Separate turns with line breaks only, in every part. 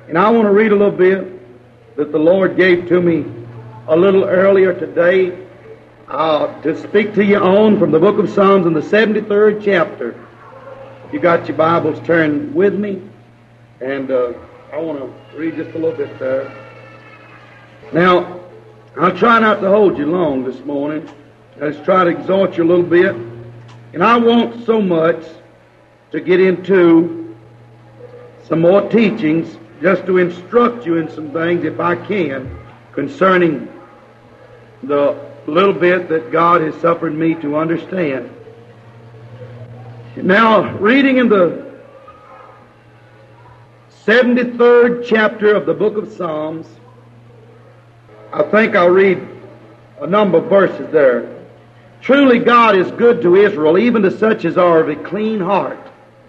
And I want to read a little bit that the Lord gave to me a little earlier today to speak to you on from the book of Psalms in the 73rd chapter. You got your Bibles turned with me, and I want to read just a little bit there. Now, I'll try not to hold you long this morning. I'll just try to exhort you a little bit. And I want so much to get into some more teachings, just to instruct you in some things, if I can, concerning the little bit that God has suffered me to understand. Now, reading in the 73rd chapter of the book of Psalms, I think I'll read a number of verses there. Truly God is good to Israel, even to such as are of a clean heart.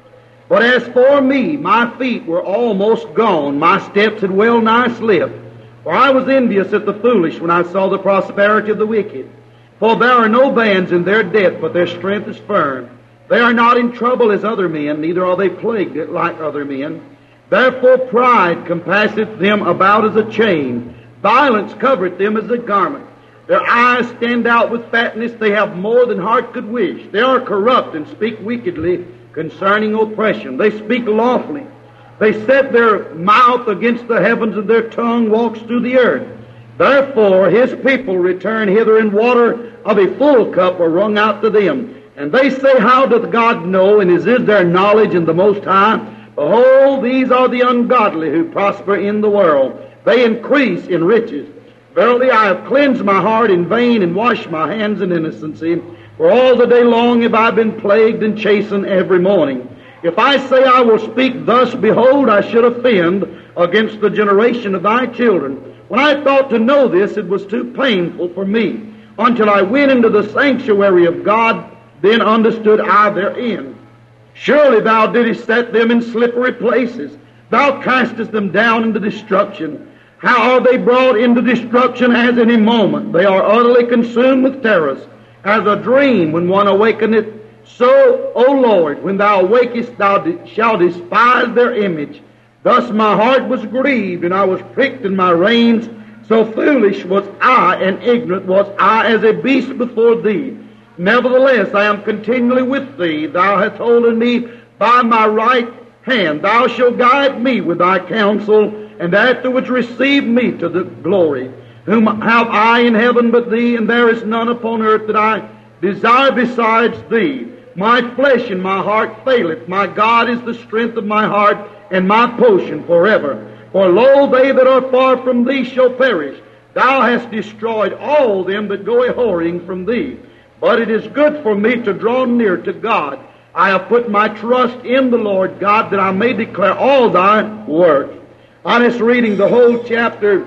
But as for me, my feet were almost gone, my steps had well nigh slipped. For I was envious at the foolish when I saw the prosperity of the wicked. For there are no bands in their death, but their strength is firm. They are not in trouble as other men, neither are they plagued like other men. Therefore pride compasseth them about as a chain. Violence covereth them as a garment. Their eyes stand out with fatness. They have more than heart could wish. They are corrupt and speak wickedly concerning oppression. They speak lawfully. They set their mouth against the heavens, and their tongue walks through the earth. Therefore his people return hither, and water of a full cup are wrung out to them. And they say, how doth God know, and is there knowledge in the Most High? Behold, these are the ungodly who prosper in the world. They increase in riches. Verily I have cleansed my heart in vain, and washed my hands in innocency. For all the day long have I been plagued and chastened every morning. If I say I will speak thus, behold, I should offend against the generation of thy children. When I thought to know this, it was too painful for me. Until I went into the sanctuary of God, then understood I their end. Surely thou didst set them in slippery places. Thou castest them down into destruction. How are they brought into destruction as in a moment? They are utterly consumed with terrors. As a dream when one awakeneth, so, O Lord, when thou awakest, thou shalt despise their image. Thus my heart was grieved, and I was pricked in my reins. So foolish was I, and ignorant was I as a beast before thee. Nevertheless, I am continually with thee. Thou hast holden me by my right hand. Thou shalt guide me with thy counsel, and afterwards receive me to the glory. Whom have I in heaven but thee? And there is none upon earth that I desire besides thee. My flesh and my heart faileth. My God is the strength of my heart, and my portion forever. For lo, they that are far from thee shall perish. Thou hast destroyed all them that go a-whoring from thee. But it is good for me to draw near to God. I have put my trust in the Lord God, that I may declare all thy works. I'm just reading the whole chapter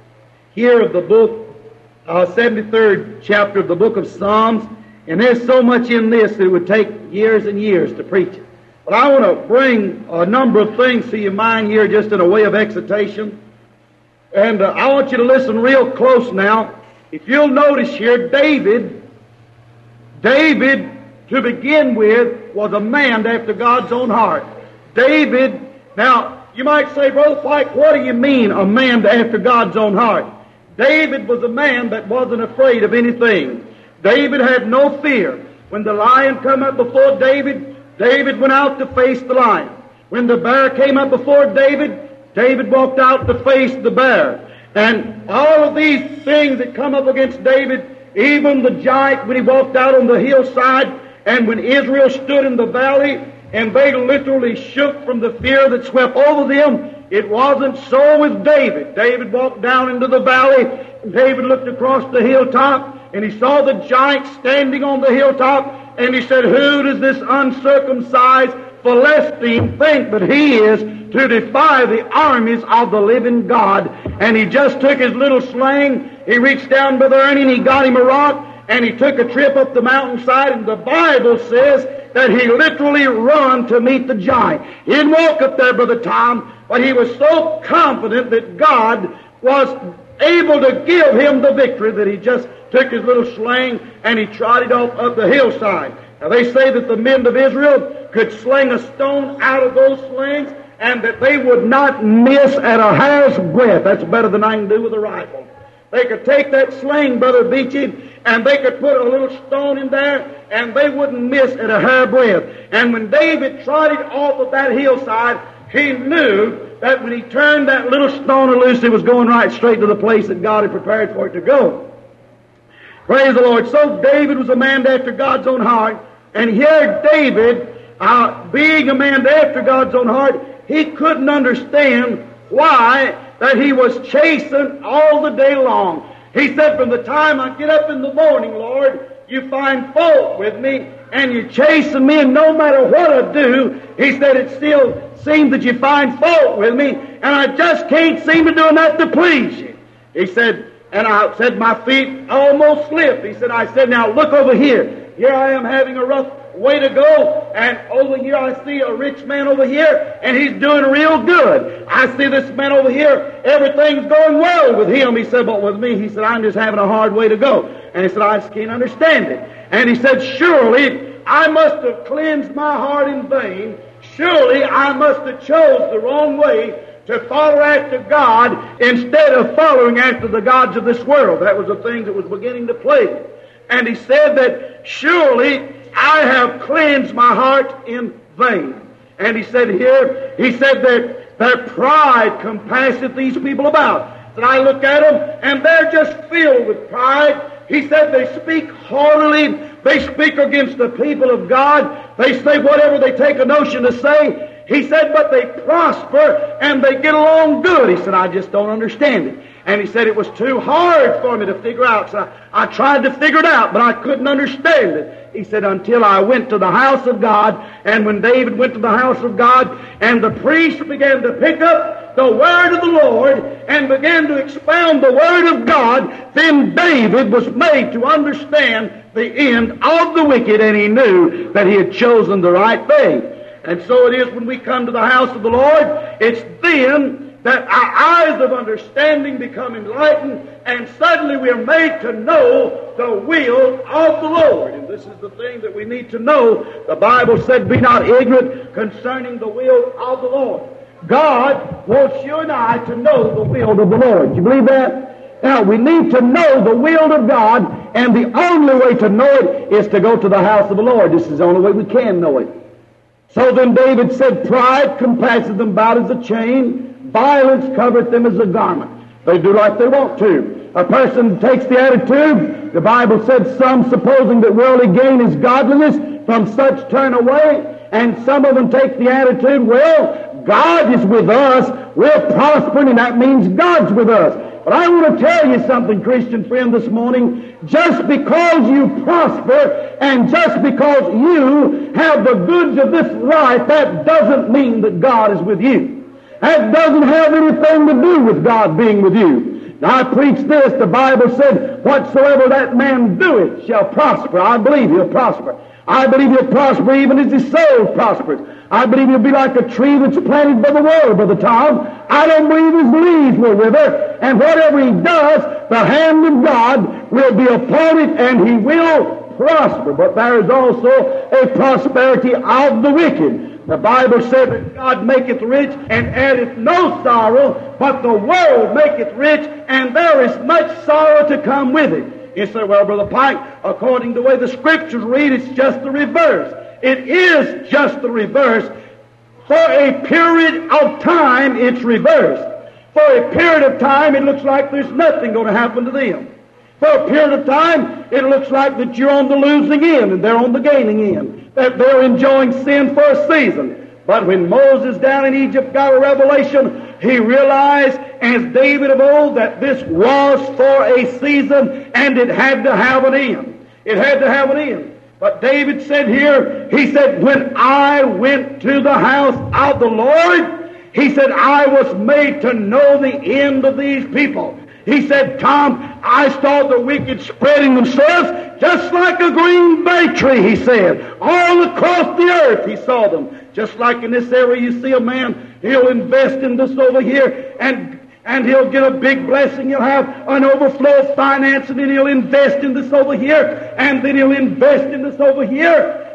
here of the book, 73rd chapter of the book of Psalms, and there's so much in this that it would take years and years to preach it. But I want to bring a number of things to your mind here just in a way of exhortation. And I want you to listen real close now. If you'll notice here, David, to begin with, was a man after God's own heart. David, now, you might say, Brother Fike, what do you mean, a man after God's own heart? David was a man that wasn't afraid of anything. David had no fear. When the lion came up before David, David went out to face the lion. When the bear came up before David, David walked out to face the bear. And all of these things that come up against David, even the giant when he walked out on the hillside, and when Israel stood in the valley, and they literally shook from the fear that swept over them, it wasn't so with David. David walked down into the valley, and David looked across the hilltop, and he saw the giant standing on the hilltop, and he said, who does this uncircumcised Philistine think that he is to defy the armies of the living God? And he just took his little sling, he reached down by there, and he got him a rock, and he took a trip up the mountainside, and the Bible says that he literally run to meet the giant. He didn't walk up there, Brother Tom, but he was so confident that God was able to give him the victory that he just took his little sling and he trotted off up the hillside. Now they say that the men of Israel could sling a stone out of those slings, and that they would not miss at a hair's breadth. That's better than I can do with a rifle. They could take that sling, Brother Beachy, and they could put a little stone in there, and they wouldn't miss at a hair breadth. And when David trotted off of that hillside, he knew that when he turned that little stone loose, it was going right straight to the place that God had prepared for it to go. Praise the Lord. So David was a man after God's own heart. And here David, being a man after God's own heart, he couldn't understand why that he was chasing all the day long. He said, from the time I get up in the morning, Lord, you find fault with me, and you're chasing me, and no matter what I do, he said, it still seems that you find fault with me, and I just can't seem to do enough to please you. He said, and I said, my feet almost slipped. He said, now look over here. Here I am having a rough way to go, and over here I see a rich man over here, and he's doing real good. I see this man over here, everything's going well with him. He said, but with me, he said, I'm just having a hard way to go. And he said, I just can't understand it. And he said, surely I must have cleansed my heart in vain. Surely I must have chose the wrong way to follow after God instead of following after the gods of this world. That was the thing that was beginning to plague. And he said that surely I have cleansed my heart in vain. And he said here, he said that their pride compasseth these people about. That I look at them and they're just filled with pride. He said they speak haughtily. They speak against the people of God. They say whatever they take a notion to say. He said, but they prosper and they get along good. He said, I just don't understand it. And he said it was too hard for me to figure out. So I tried to figure it out, but I couldn't understand it. He said, until I went to the house of God. And when David went to the house of God, and the priest began to pick up the word of the Lord and began to expound the word of God, then David was made to understand the end of the wicked, and he knew that he had chosen the right thing. And so it is when we come to the house of the Lord, it's then that our eyes of understanding become enlightened, and suddenly we are made to know the will of the Lord. And this is the thing that we need to know. The Bible said, be not ignorant concerning the will of the Lord. God wants you and I to know the will of the Lord. Do you believe that? Now, we need to know the will of God, and the only way to know it is to go to the house of the Lord. This is the only way we can know it. So then David said, pride compasseth them about as a chain, violence covereth them as a garment. They do like they want to. A person takes the attitude, the Bible said, some supposing that worldly gain is godliness, from such turn away, and some of them take the attitude, well, God is with us, we're prospering, and that means God's with us. But I want to tell you something, Christian friend, this morning. Just because you prosper and just because you have the goods of this life, that doesn't mean that God is with you. That doesn't have anything to do with God being with you. Now, I preach this. The Bible said, whatsoever that man doeth shall prosper. I believe he'll prosper. I believe he'll prosper even as his soul prospers. I believe he'll be like a tree that's planted by the water, Brother Tom. I don't believe his leaves will wither. And whatever he does, the hand of God will be upon it, and he will prosper. But there is also a prosperity of the wicked. The Bible said that God maketh rich and addeth no sorrow, but the world maketh rich, and there is much sorrow to come with it. You say, well, Brother Pike, according to the way the Scriptures read, it's just the reverse. It is just the reverse. For a period of time, it's reversed. For a period of time, it looks like there's nothing going to happen to them. For a period of time, it looks like that you're on the losing end and they're on the gaining end, that they're enjoying sin for a season. But when Moses down in Egypt got a revelation, he realized, as David of old, that this was for a season and it had to have an end. It had to have an end. But David said here, he said, when I went to the house of the Lord, he said, I was made to know the end of these people. He said, Tom, I saw the wicked spreading themselves just like a green bay tree, he said. All across the earth he saw them. Just like in this area you see a man, he'll invest in this over here, and he'll get a big blessing. He'll have an overflow of finance, and then he'll invest in this over here, and then he'll invest in this over here. And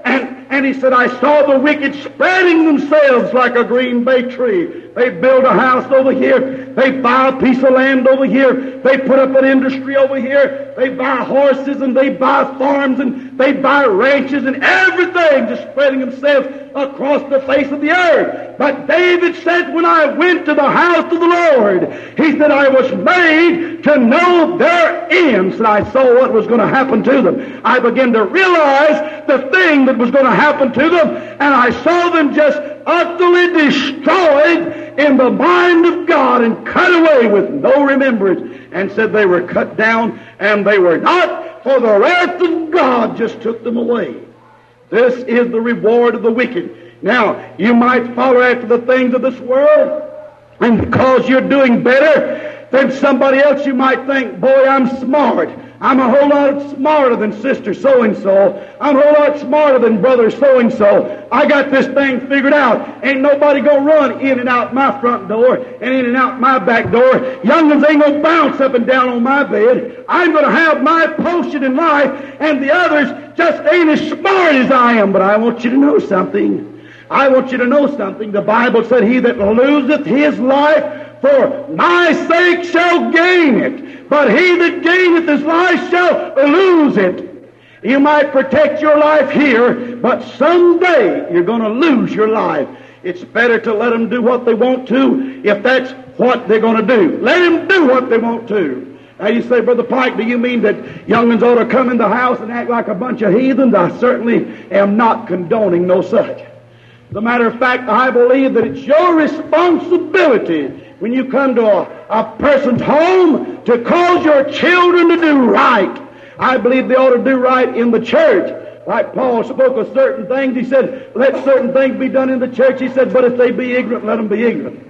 And he said, I saw the wicked spreading themselves like a green bay tree. They build a house over here. They buy a piece of land over here. They put up an industry over here. They buy horses and they buy farms and they buy ranches and everything, just spreading themselves across the face of the earth. But David said, when I went to the house of the Lord, he said, I was made to know their ends. And I saw what was going to happen to them. I began to realize the thing that was going to happen to them, and I saw them just utterly destroyed in the mind of God and cut away with no remembrance, and said they were cut down and they were not, for the wrath of God just took them away. This is the reward of the wicked. Now, you might follow after the things of this world, and because you're doing better than somebody else, you might think, boy, I'm smart. I'm a whole lot smarter than sister so-and-so. I'm a whole lot smarter than brother so-and-so. I got this thing figured out. Ain't nobody gonna run in and out my front door and in and out my back door. Young'uns ain't gonna bounce up and down on my bed. I'm gonna have my potion in life, and the others just ain't as smart as I am. But I want you to know something. I want you to know something. The Bible said, he that loseth his life for my sake shall gain it, but he that gaineth his life shall lose it. You might protect your life here, but someday you're going to lose your life. It's better to let them do what they want to, if that's what they're going to do. Let them do what they want to. Now you say, Brother Pike, do you mean that young'uns ought to come in the house and act like a bunch of heathens? I certainly am not condoning no such. As a matter of fact, I believe that it's your responsibility when you come to a person's home to cause your children to do right. I believe they ought to do right in the church. Like Paul spoke of certain things, he said, let certain things be done in the church. He said, but if they be ignorant, let them be ignorant.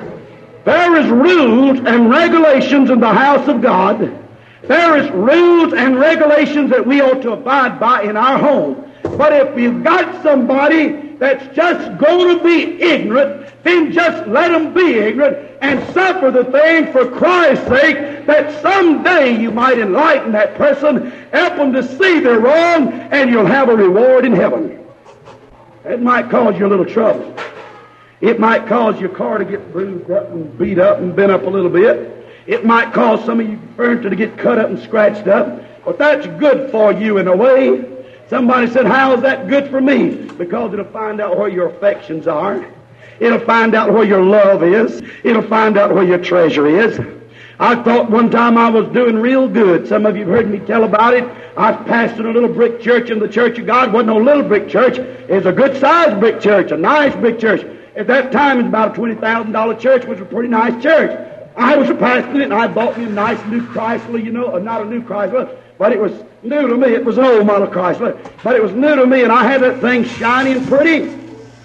There is rules and regulations in the house of God. There is rules and regulations that we ought to abide by in our home. But if you've got somebody that's just going to be ignorant, then just let them be ignorant and suffer the thing for Christ's sake, that someday you might enlighten that person, help them to see they're wrong, and you'll have a reward in heaven. It might cause you a little trouble. It might cause your car to get bruised up and beat up and bent up a little bit. It might cause some of you furniture to get cut up and scratched up. But that's good for you in a way. Somebody said, how is that good for me? Because it'll find out where your affections are. It'll find out where your love is. It'll find out where your treasure is. I thought one time I was doing real good. Some of you have heard me tell about it. I pastored a little brick church in the Church of God. It wasn't no little brick church. It was a good-sized brick church, a nice brick church. At that time, it was about a $20,000 church, which was a pretty nice church. I was a pastor in it, and I bought me a nice new Chrysler, not a new Chrysler, but it was new to me. It was an old model Chrysler, but it was new to me, and I had that thing shiny and pretty.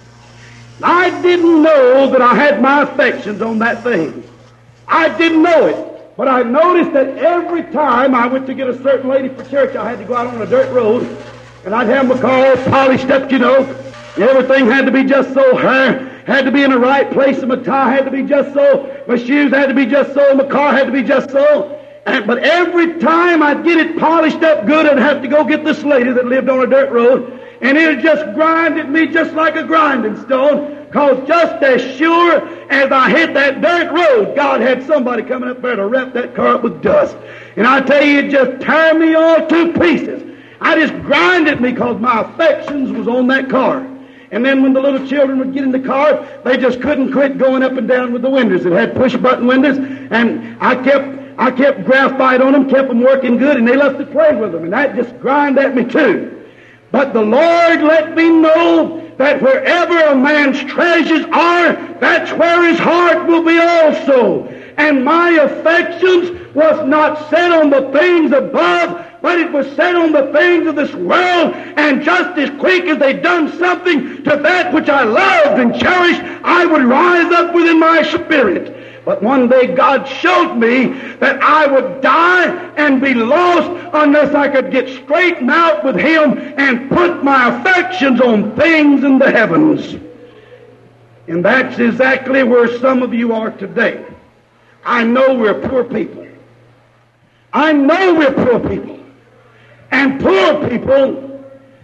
I didn't know that I had my affections on that thing. I didn't know it, but I noticed that every time I went to get a certain lady for church, I had to go out on a dirt road, and I'd have my car all polished up, Everything had to be just so, hair had to be in the right place, and my tie had to be just so, my shoes had to be just so, my car had to be just so. But every time I'd get it polished up good, I'd have to go get this lady that lived on a dirt road, and it'd just grind at me just like a grinding stone, because just as sure as I hit that dirt road, God had somebody coming up there to wrap that car up with dust. And I tell you, it just tore me all to pieces. I just grind at me because my affections was on that car. And then when the little children would get in the car, they just couldn't quit going up and down with the windows. It had push-button windows, and I kept graphite on them, kept them working good, and they left to play with them, and that just grind at me too. But the Lord let me know that wherever a man's treasures are, that's where his heart will be also. And my affections was not set on the things above, but it was set on the things of this world, and just as quick as they done something to that which I loved and cherished, I would rise up within my spirit. But one day God showed me that I would die and be lost unless I could get straightened out with Him and put my affections on things in the heavens. And that's exactly where some of you are today. I know we're poor people. I know we're poor people. And poor people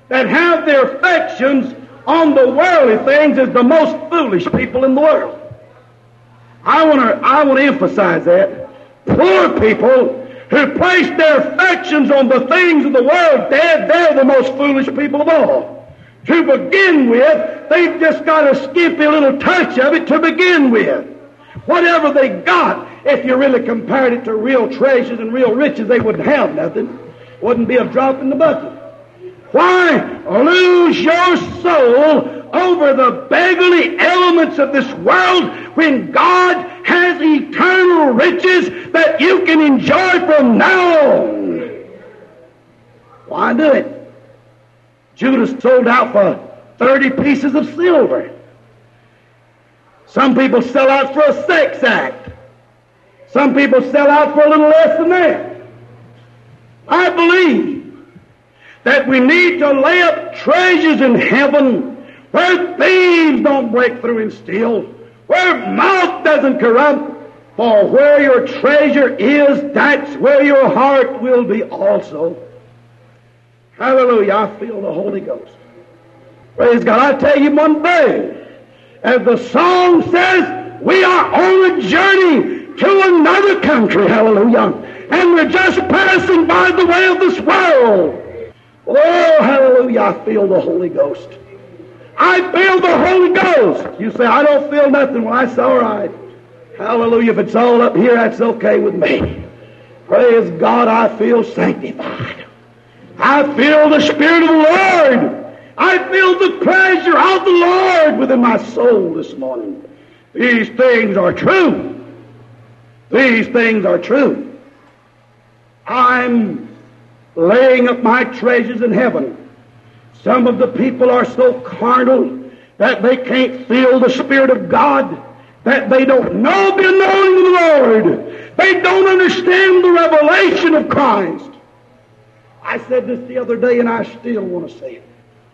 that have their affections on the worldly things is the most foolish people in the world. I want to emphasize that. Poor people who place their affections on the things of the world, they're the most foolish people of all. To begin with, they've just got a skimpy little touch of it to begin with. Whatever they got, if you really compared it to real treasures and real riches, they wouldn't have nothing. Wouldn't be a drop in the bucket. Why lose your soul over the beggarly elements of this world when God has eternal riches that you can enjoy from now on? Why do it? Judas sold out for 30 pieces of silver. Some people sell out for a sex act. Some people sell out for a little less than that. I believe that we need to lay up treasures in heaven where thieves don't break through and steal, where mouth doesn't corrupt. For where your treasure is, that's where your heart will be also. Hallelujah, I feel the Holy Ghost. Praise God. I tell you one thing. As the song says, we are on a journey to another country. Hallelujah. And we're just passing by the way of this world. Oh, hallelujah, I feel the Holy Ghost. I feel the Holy Ghost. You say, I don't feel nothing. Well, that's all right. Hallelujah. If it's all up here, that's okay with me. Praise God, I feel sanctified. I feel the Spirit of the Lord. I feel the pleasure of the Lord within my soul this morning. These things are true. These things are true. I'm laying up my treasures in heaven. Some of the people are so carnal that they can't feel the Spirit of God, that they don't know the anointing of the Lord. They don't understand the revelation of Christ. I said this the other day, and I still want to say it.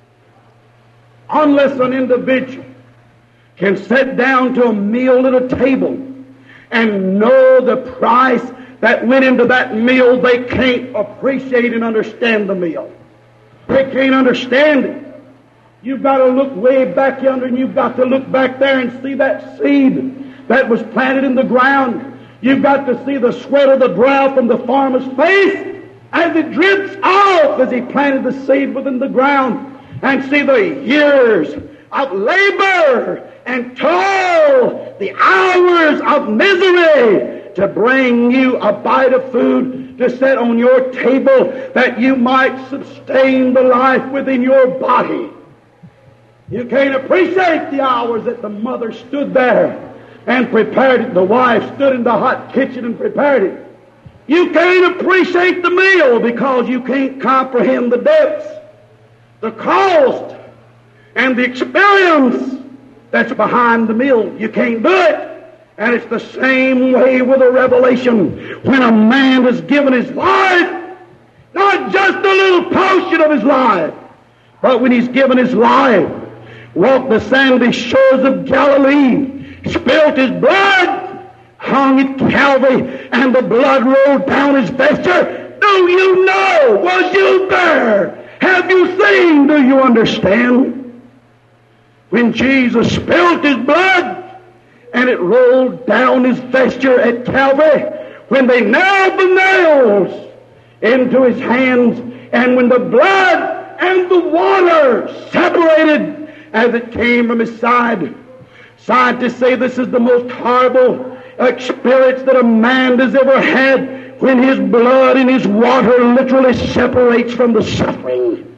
Unless an individual can sit down to a meal at a table and know the price that went into that meal, they can't appreciate and understand the meal. They can't understand it. You've got to look way back yonder, and you've got to look back there and see that seed that was planted in the ground. You've got to see the sweat of the brow from the farmer's face as it drips off as he planted the seed within the ground, and see the years of labor and toil, the hours of misery to bring you a bite of food to set on your table that you might sustain the life within your body. You can't appreciate the hours that the mother stood there and prepared it. The wife stood in the hot kitchen and prepared it. You can't appreciate the meal because you can't comprehend the depths, the cost, and the experience that's behind the meal. You can't do it. And it's the same way with a revelation. When a man has given his life, not just a little portion of his life, but when he's given his life, walked the sandy shores of Galilee, spilt his blood, hung at Calvary, and the blood rolled down his vesture. Do you know? Was you there? Have you seen? Do you understand? When Jesus spilt his blood and it rolled down his vesture at Calvary, when they nailed the nails into his hands, and when the blood and the water separated as it came from his side, scientists say this is the most horrible experience that a man has ever had, when his blood and his water literally separates from the suffering.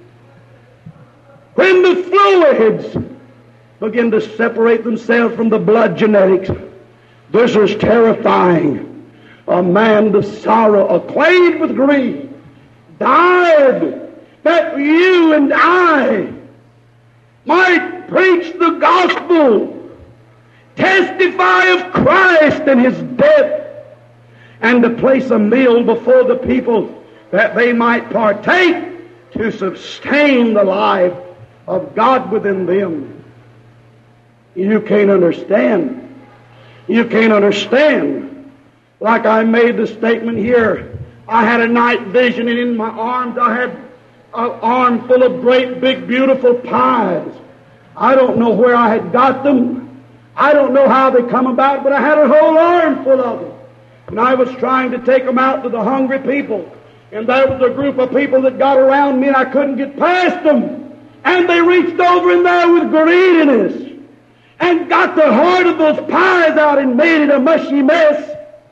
When the fluids begin to separate themselves from the blood genetics, this is terrifying. A man of sorrow, acquainted with grief, died that you and I might preach the gospel, testify of Christ and his death, and to place a meal before the people that they might partake to sustain the life of God within them. You can't understand. You can't understand. Like I made the statement here, I had a night vision, and in my arms I had an armful of great, big, beautiful pies. I don't know where I had got them. I don't know how they come about, but I had a whole armful of them. And I was trying to take them out to the hungry people. And there was a group of people that got around me, and I couldn't get past them. And they reached over in there with greediness and got the heart of those pies out and made it a mushy mess.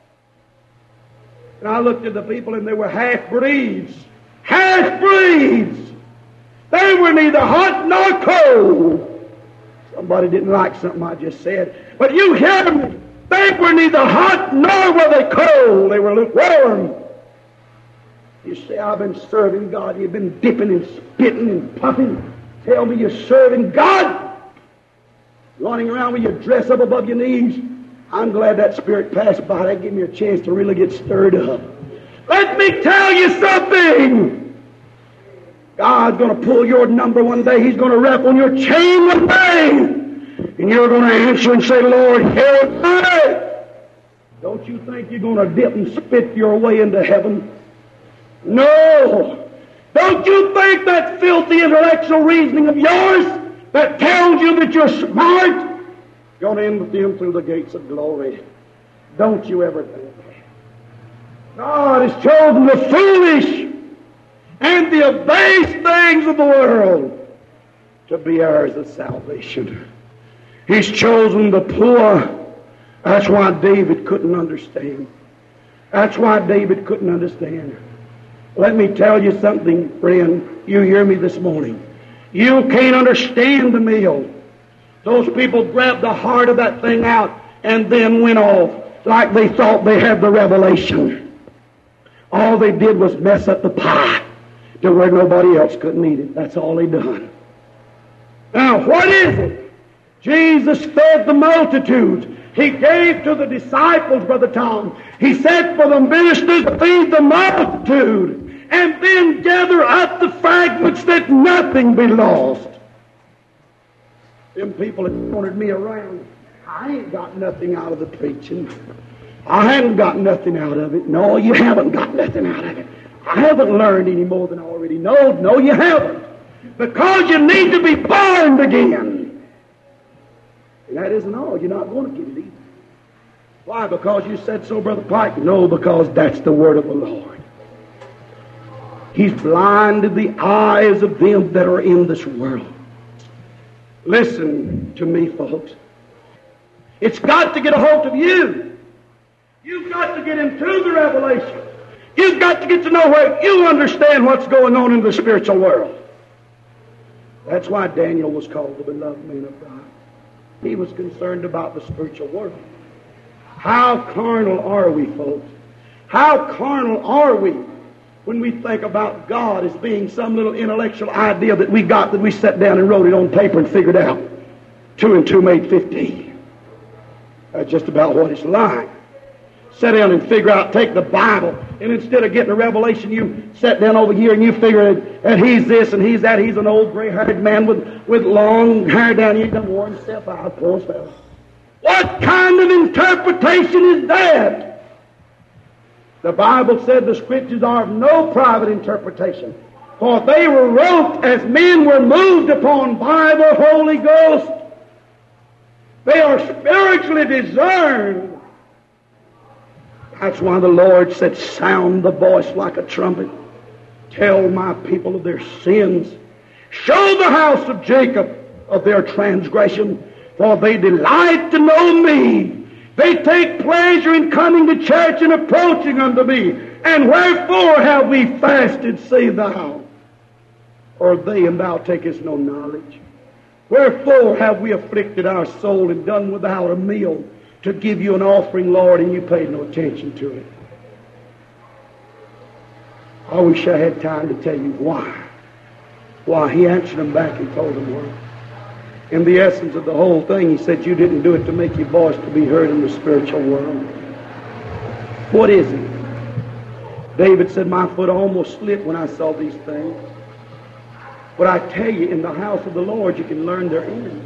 And I looked at the people, and they were half-breeds. Half-breeds! They were neither hot nor cold. Somebody didn't like something I just said. But you hear me. They were neither hot nor were they cold. They were lukewarm. You say, I've been serving God. You've been dipping and spitting and puffing. Tell me you're serving God. Running around with your dress up above your knees. I'm glad that spirit passed by. That gave me a chance to really get stirred up. Let me tell you something. God's going to pull your number one day. He's going to wrap on your chain one day. And you're going to answer and say, Lord, help me. Don't you think you're going to dip and spit your way into heaven? No. Don't you think that filthy intellectual reasoning of yours that tells you that you're smart going to end with them through the gates of glory? Don't you ever think that. God has chosen the foolish and the abased things of the world to be heirs of salvation. He's chosen the poor. That's why David couldn't understand. That's why David couldn't understand. Let me tell you something, friend. You hear me this morning. You can't understand the meal. Those people grabbed the heart of that thing out and then went off like they thought they had the revelation. All they did was mess up the pie to where nobody else couldn't eat it. That's all they done. Now, what is it? Jesus fed the multitudes. He gave to the disciples, Brother Tom. He said for the ministers to feed the multitude and then gather up the fragments that nothing be lost. Them people that wanted me around, I ain't got nothing out of the preaching. I haven't got nothing out of it. No, you haven't got nothing out of it. I haven't learned any more than I already know. No, you haven't. Because you need to be born again. And that isn't all. You're not going to get it either. Why? Because you said so, Brother Pike? No, because that's the word of the Lord. He's blinded the eyes of them that are in this world. Listen to me, folks. It's got to get a hold of you. You've got to get into the revelation. You've got to get to know where you understand what's going on in the spiritual world. That's why Daniel was called the beloved man of God. He was concerned about the spiritual world. How carnal are we, folks? How carnal are we when we think about God as being some little intellectual idea that we got, that we sat down and wrote it on paper and figured out. 2 and 2 made 15. That's just about what it's like. Sit down and figure out, take the Bible, and instead of getting a revelation, you sat down over here and you figure that he's this and he's that. He's an old gray-haired man with long hair down here. He done wore himself out, poor fellow. What kind of interpretation is that? The Bible said the Scriptures are of no private interpretation, for they were wrote as men were moved upon by the Holy Ghost. They are spiritually discerned. That's why the Lord said, sound the voice like a trumpet. Tell my people of their sins. Show the house of Jacob of their transgression, for they delight to know me. They take pleasure in coming to church and approaching unto me. And wherefore have we fasted, say thou? Or they and thou takest no knowledge. Wherefore have we afflicted our soul and done without a meal to give you an offering, Lord, and you paid no attention to it? I wish I had time to tell you why. Why, he answered them back and told them why. In the essence of the whole thing, he said, you didn't do it to make your voice to be heard in the spiritual world. What is it? David said, my foot almost slipped when I saw these things. But I tell you, in the house of the Lord, you can learn their end.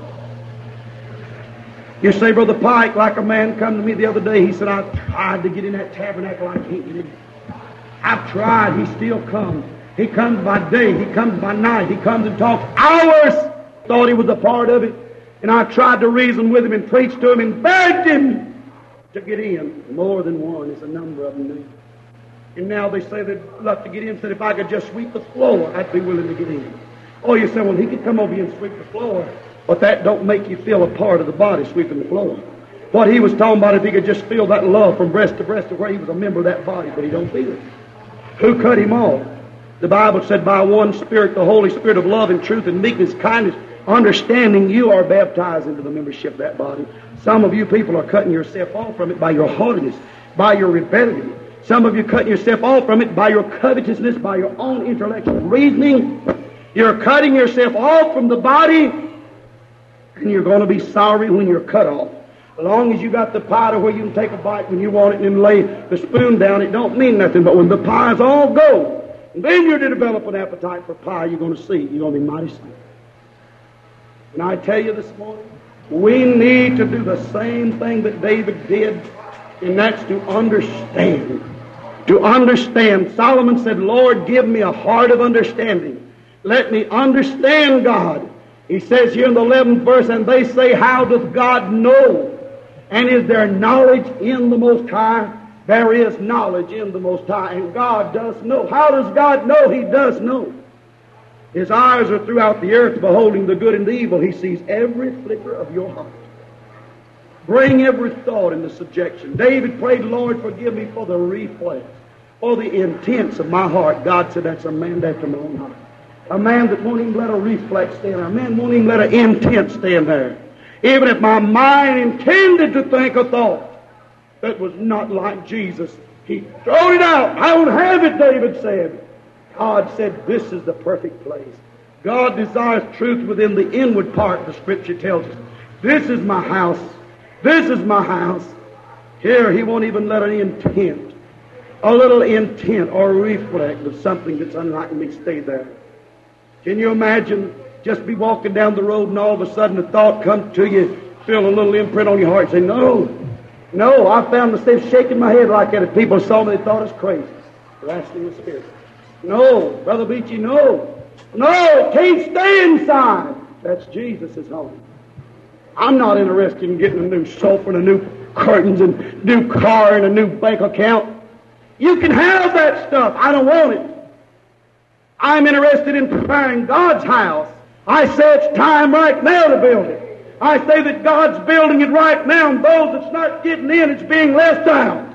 You say, Brother Pike, like a man come to me the other day, he said, I've tried to get in that tabernacle, I can't get in. I've tried, he still comes. He comes by day, he comes by night, he comes and talks hours. Thought he was a part of it. And I tried to reason with him and preach to him and begged him to get in. More than one is a number of them now. And now they say they'd love to get in. Said if I could just sweep the floor, I'd be willing to get in. Oh, you say, well, he could come over here and sweep the floor. But that don't make you feel a part of the body, sweeping the floor. What he was talking about, if he could just feel that love from breast to breast of where he was a member of that body, but he don't feel it. Who cut him off? The Bible said, by one Spirit, the Holy Spirit of love and truth and meekness, kindness, understanding, you are baptized into the membership of that body. Some of you people are cutting yourself off from it by your haughtiness, by your rebellion. Some of you cutting yourself off from it by your covetousness, by your own intellectual reasoning. You're cutting yourself off from the body, and you're going to be sorry when you're cut off. As long as you got the pie to where you can take a bite when you want it and then lay the spoon down, it don't mean nothing. But when the pies all go, and then you're to develop an appetite for pie, you're going to see. You're going to be mighty sick. And I tell you this morning, we need to do the same thing that David did, and that's to understand. To understand. Solomon said, Lord, give me a heart of understanding. Let me understand God. He says here in the 11th verse, and they say, how doth God know? And is there knowledge in the Most High? There is knowledge in the Most High, and God does know. How does God know? He does know. His eyes are throughout the earth, beholding the good and the evil. He sees every flicker of your heart. Bring every thought into subjection. David prayed, Lord, forgive me for the reflex, for the intents of my heart. God said, that's a man after my own heart. A man that won't even let a reflex stand there. A man won't even let an intent stand there. Even if my mind intended to think a thought that was not like Jesus, he threw it out. I don't have it, David said. God said, this is the perfect place. God desires truth within the inward part, the Scripture tells us. This is my house. This is my house. Here, he won't even let an intent, a little intent or reflex of something that's unlike me stay there. Can you imagine just be walking down the road and all of a sudden a thought comes to you, feel a little imprint on your heart, say, no, I found myself shaking my head like that. If people saw me, they thought it's crazy. Wrestling with spirit. No, Brother Beachy, no, can't stay inside. That's Jesus' home. I'm not interested in getting a new sofa and a new curtains and new car and a new bank account. You can have that stuff. I don't want it. I'm interested in preparing God's house. I say it's time right now to build it. I say that God's building it right now, and those that's not getting in, it's being left out.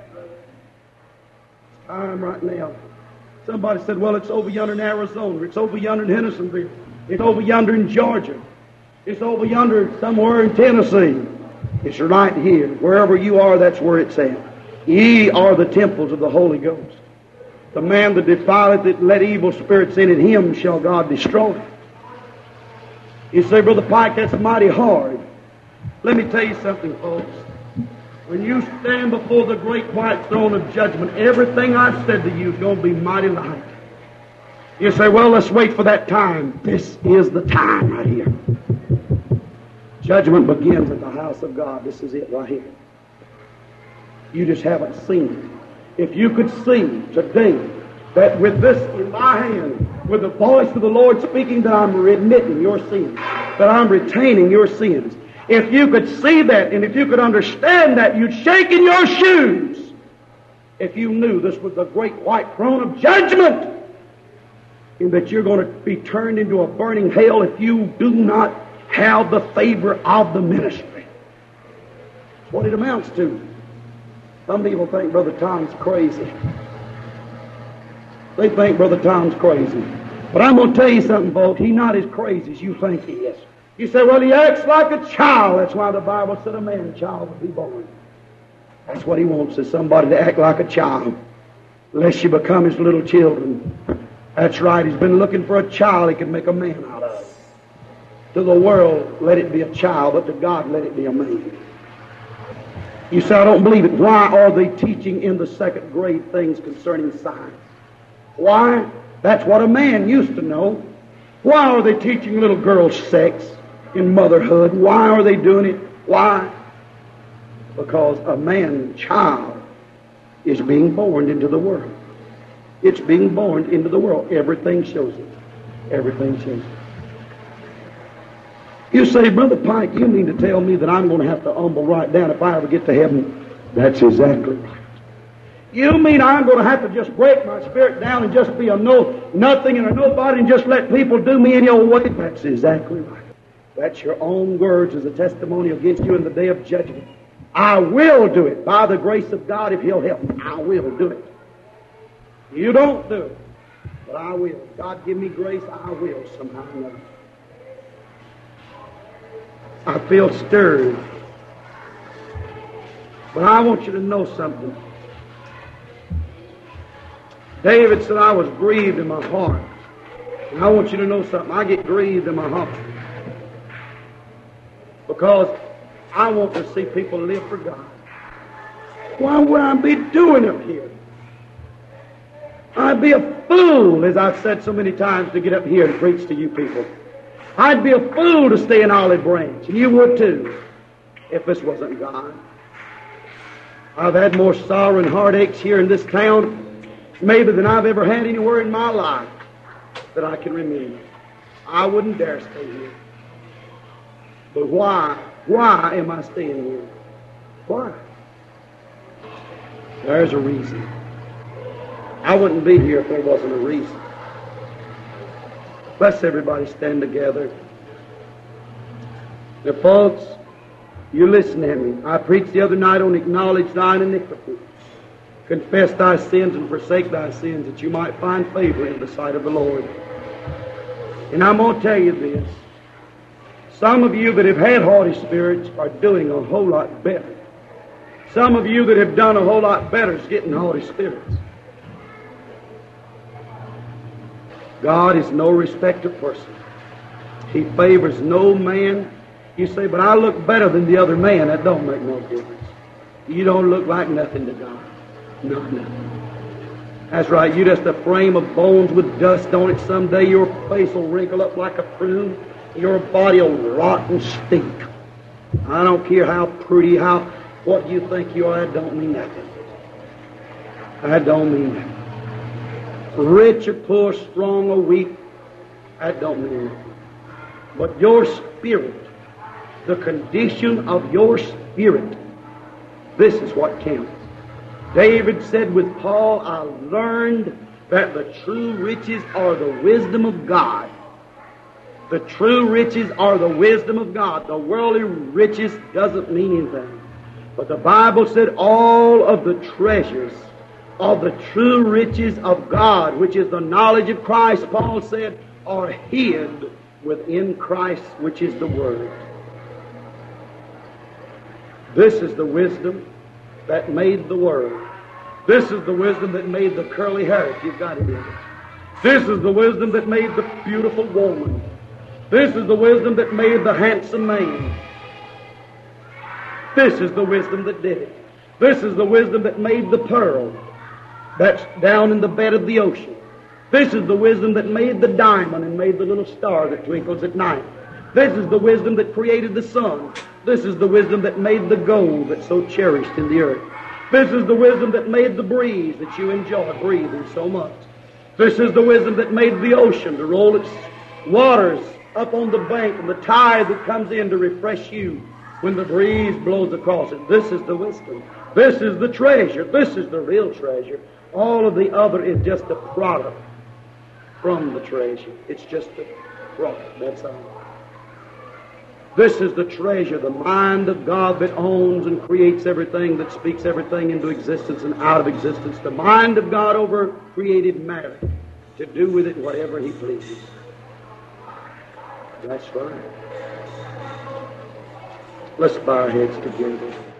It's time right now. Somebody said, well, it's over yonder in Arizona. It's over yonder in Hendersonville. It's over yonder in Georgia. It's over yonder somewhere in Tennessee. It's right here. Wherever you are, that's where it's at. Ye are the temples of the Holy Ghost. The man that defileth it, let evil spirits in it, him shall God destroy. You say, Brother Pike, that's mighty hard. Let me tell you something, folks. When you stand before the great white throne of judgment, everything I've said to you is going to be mighty light. You say, well, let's wait for that time. This is the time right here. Judgment begins at the house of God. This is it right here. You just haven't seen it. If you could see today that with this in my hand, with the voice of the Lord speaking, that I'm remitting your sins, that I'm retaining your sins. If you could see that, and if you could understand that, you'd shake in your shoes if you knew this was the great white throne of judgment, and that you're going to be turned into a burning hell if you do not have the favor of the ministry. That's what it amounts to. Some people think Brother Tom's crazy. They think Brother Tom's crazy. But I'm going to tell you something, folks. He's not as crazy as you think he is. You say, well, he acts like a child. That's why the Bible said a man-child will be born. That's what he wants, is somebody to act like a child, lest you become his little children. That's right. He's been looking for a child he can make a man out of. To the world, let it be a child, but to God, let it be a man. You say, I don't believe it. Why are they teaching in the second grade things concerning science? Why? That's what a man used to know. Why are they teaching little girls sex in motherhood? Why are they doing it? Why? Because a man-child is being born into the world. It's being born into the world. Everything shows it. Everything shows it. You say, Brother Pike, you mean to tell me that I'm going to have to humble right down if I ever get to heaven? That's exactly right. You mean I'm going to have to just break my spirit down and just be a nothing and a nobody and just let people do me any old way? That's exactly right. That's your own words as a testimony against you in the day of judgment. I will do it by the grace of God if He'll help me. I will do it. You don't do it, but I will. God give me grace, I will somehow or another. I feel stirred. But I want you to know something. David said, I was grieved in my heart. And I want you to know something. I get grieved in my heart. Because I want to see people live for God. Why would I be doing it here? I'd be a fool, as I've said so many times, to get up here and preach to you people. I'd be a fool to stay in Olive Branch, and you would too, if this wasn't God. I've had more sorrow and heartaches here in this town, maybe than I've ever had anywhere in my life that I can remember. I wouldn't dare stay here. But why? Why am I staying here? Why? There's a reason. I wouldn't be here if there wasn't a reason. Let's everybody stand together. Now, folks, you listen to me. I preached the other night on acknowledge thine iniquity. Confess thy sins and forsake thy sins, that you might find favor in the sight of the Lord. And I'm going to tell you this. Some of you that have had haughty spirits are doing a whole lot better. Some of you that have done a whole lot better is getting haughty spirits. God is no respecter of person. He favors no man. You say, but I look better than the other man. That don't make no difference. You don't look like nothing to God. Not nothing. That's right. You're just a frame of bones with dust on it. Someday your face will wrinkle up like a prune. Your body will rot and stink. I don't care how pretty, what you think you are. That don't mean nothing. That don't mean nothing. Rich or poor, strong or weak, that don't mean anything. But your spirit, the condition of your spirit, this is what counts. David said with Paul, I learned that the true riches are the wisdom of God. The true riches are the wisdom of God. The worldly riches doesn't mean anything. But the Bible said all of the treasures of the true riches of God, which is the knowledge of Christ, Paul said, are hid within Christ, which is the Word. This is the wisdom that made the Word. This is the wisdom that made the curly hair, if you've got it in it. This is the wisdom that made the beautiful woman. This is the wisdom that made the handsome man. This is the wisdom that did it. This is the wisdom that made the pearl that's down in the bed of the ocean. This is the wisdom that made the diamond and made the little star that twinkles at night. This is the wisdom that created the sun. This is the wisdom that made the gold that's so cherished in the earth. This is the wisdom that made the breeze that you enjoy breathing so much. This is the wisdom that made the ocean to roll its waters up on the bank and the tide that comes in to refresh you when the breeze blows across it. This is the wisdom. This is the treasure. This is the real treasure. All of the other is just a product from the treasure. It's just a product. That's all. This is the treasure, the mind of God that owns and creates everything, that speaks everything into existence and out of existence. The mind of God over created matter, to do with it whatever He pleases. That's right. Let's bow our heads together.